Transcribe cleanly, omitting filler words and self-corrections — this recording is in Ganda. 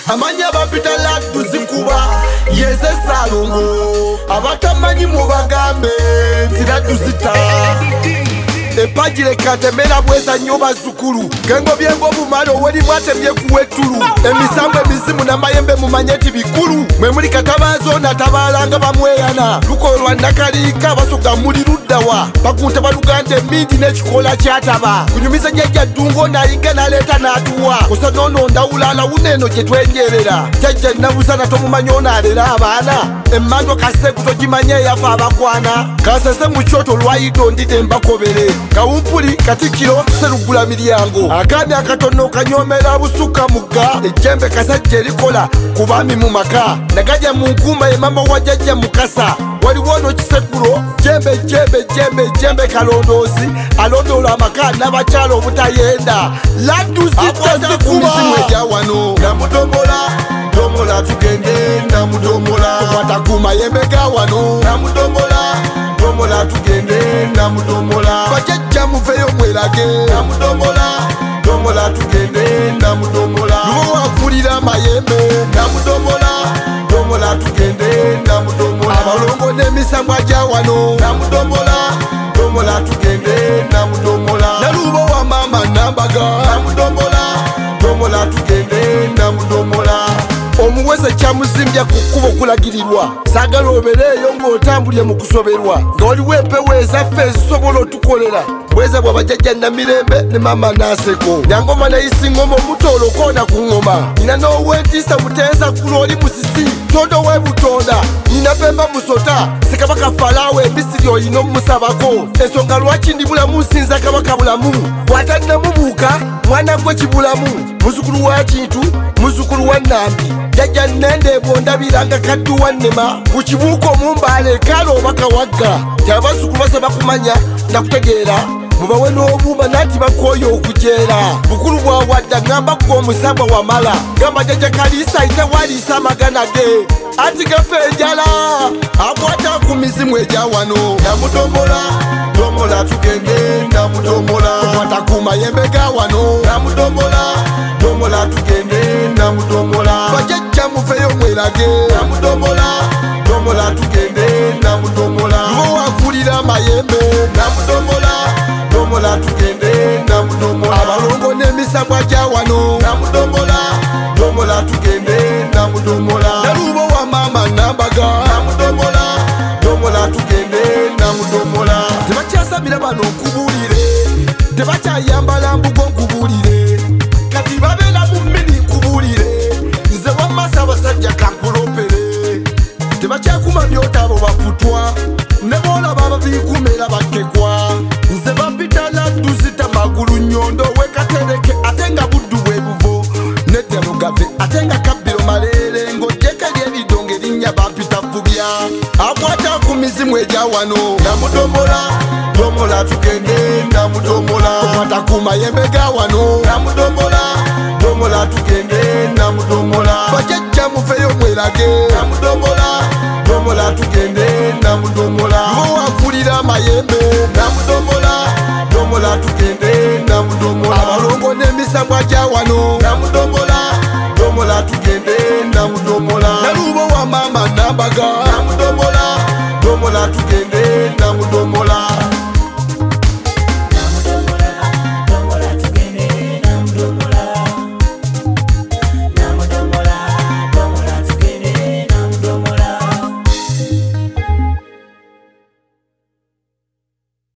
amanya bapita laddu zikuba yeze salongo abatamanyi mubagambe ntiraddu zita epagire katemera bweza nnyo bazzukulu gengo byengo bumala oweri bwatemye kuwetulu emisambo emizimu n'amayembe mumanye ti bikulu mwe muli katabaazo natabalanga bamweyana luko lwa nakaliika basoga muli luddawa bakunta baluganda emindi n'ekikola kyataba kunyumiza jjajja ddungo nayiga naleeta n'atuwa kusa noono ndawulala wuneeno gye twenyerera jjajja nabuzana tomumanyi onaalera abaana emmando kasegu togimanye eyafa abakwana kasese mu kyoto lwayito ndite mbakobere kawumpuli katikiro serugula miryango akaani akatono kanyomera busuka mugga ejjembe kasajja erikola ku baami mu maka nagajja mu nkumba ye mama wa jjajja mukasa waliwo no kisekulo jembe kalondoozi alondoola amaka n'abakyala obutayenda laddu zitazikuba eja wano namudomola domola tugende namudomola tukwata ku mayembe ga wano namudomola domola tugende namudomola bajjajja muveyo mwerage namudomola domola tugende namudomola luwo wakulira mayembe namudomola domola tugende namudomola abalongo n'emisambo aja wano namudomola domola tugende namudomola nalubo wa mama nambaga namudomola domola tugende namudomola omuweze kyamuzimbya ku kkubo kulagirirwa saagala obereeyo ng'otambulye mu kusoberwa nga waliwo empewo ezaffe ezisobola otukolera bweza bwa bajjajja namirembe ne mama naaseko nyangoma nayisinngoma omutoolo koona ku ŋŋoma nina n'owentiisa muteesa gula oli musisi tondo w'ebutonda nina pemba musota sekabaka falaawo embisiri olina omumusabako ensonga lwaki ndi bulamu nsinza kabaka bulamu bw'atannamubuuka mwana gwe kibulamu muzukulu wa kintu muzukulu wa nambi jjajja nnende bw'ondabiranga kaddu wannema ku kibuuka omumbaala ekaala obaka wagga tyabazukulu basaba kumanya nakutegeera mubawe n'obuuma nanti bakooye okujeera bukulu bwawadda ngamba gwe omusambwa wamala gamba jjajja kaliisa ayite waliisa amagana ge anti gafe enjala akwata ku mizimu eja wano namudomola domola tugende namudomola tukwata ku mayembe ga wano namudomola domola tugende namudomola bajjajja muveyo mwerage namudomola domola tugende namudomola luwo wakulira amayembe namudomola domola tugende namudomola abalongo n'emisambo aja wano namudomola domola tugende namudomola nalubo wa mama nambaga namudomola domola tugende namudomola tebakyasabira bano nkubuulire tebakyayambala mbugo nkubuulire kati babeera mu mmini nkubuulire nze wamasa abasajja kankulopere tebakyakuma byotabo bafutwa ne boolaba ababiikumera bakekwa nze bapita laddu zita magulu nyondo wekatereke ate nga buddu bwe buvo nedde mugave ate nga kabbiro maleere ng'ojjeka ly'ebidongo erinnya bapita vubya akwata ku mizimu eja wano namudomola domola tugende namudomola tukwata ku mayembe ga wano namudomola domola tugende namudomola bajjajja muveyo mwerage namudomola domola tugende namudomola luwo wakulira amayembe